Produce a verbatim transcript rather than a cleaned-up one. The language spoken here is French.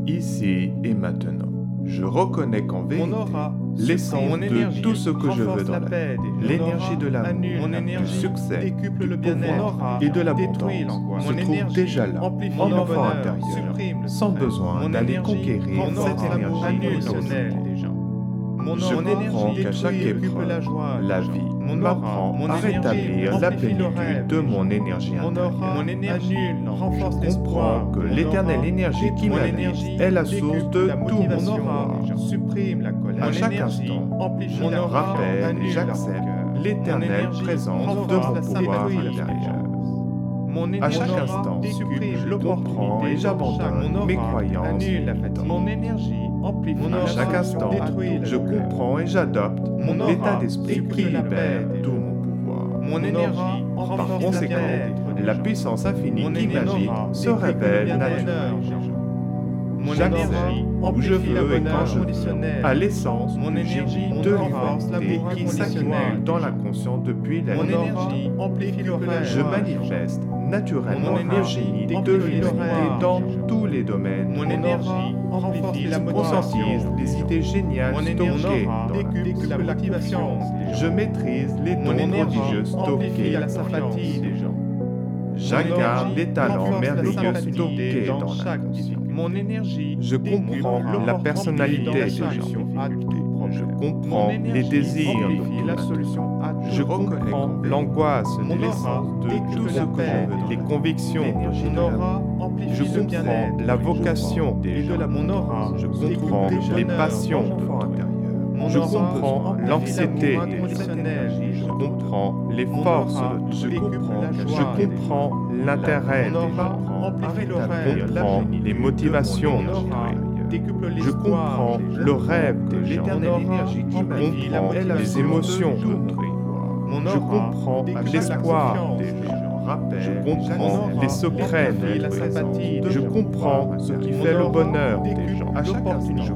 ici et maintenant. Je reconnais qu'en vérité, l'essence de tout ce que je veux dans la vie, l'énergie de l'amour, du succès, du pouvoir et de l'abondance se trouve déjà là, en l'enfant intérieur, sans besoin d'aller conquérir cette énergie émotionnelle. Je comprends qu'à chaque épreuve, la vie m'apprend à rétablir la plénitude de mon énergie intérieure. Je comprends que l'éternelle énergie qui m'habite est la source de tout mon pouvoir. À chaque instant, je rappelle et j'accepte l'éternelle présence de mon pouvoir intérieur. À chaque instant, je comprends et j'abandonne mes croyances limitantes. À chaque instant, je comprends et j'adopte l'état d'esprit qui libère tout mon pouvoir. Par conséquent, la puissance infinie qui m'agite se révèle naturellement. J'accède où je veux et quand je veux à l'essence du génie de l'humanité qui s'accumule dans la conscience depuis la nuit. Je manifeste naturellement le génie de l'humanité dans tous les domaines. Mon énergie je conscientise les idées géniales stockées dans la motivation. Je maîtrise les dons prodigieux stockés dans la sympathie des gens. J'incarne les talents merveilleux stockés dans la conscience. Mon énergie je comprends la personnalité des gens. Je comprends les désirs de la solution. Je comprends l'angoisse de l'essence de tout ce que je veux, les convictions. Je comprends la vocation et de la mon aura. Je comprends les passions intérieures. Je comprends l'anxiété émotionnelle. Je comprends les forces. Je comprends, je comprends l'intérêt des gens. Je comprends les motivations de je comprends le rêve des gens. Je comprends les émotions de notre Je comprends l'espoir des gens. Je comprends les secrets de la sympathie. Je comprends ce qui fait le bonheur des gens. À chaque instant, je